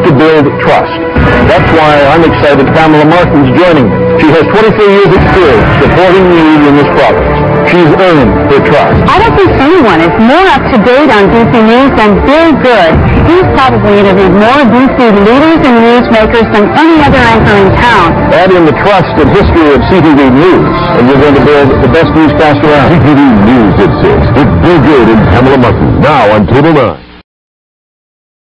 to build trust. That's why I'm excited Pamela Martin's joining me. She has 23 years experience supporting news in this province. She's earned her trust. I don't think anyone is more up to date on BC news than Bill Good. He's probably interviewed more BC leaders and newsmakers than any other anchor in town. Add in the trust and history of CTV News, and you're going to build the best newscast around. CTV News at 6 with Bill Good and Pamela Martin, now on Cable 9.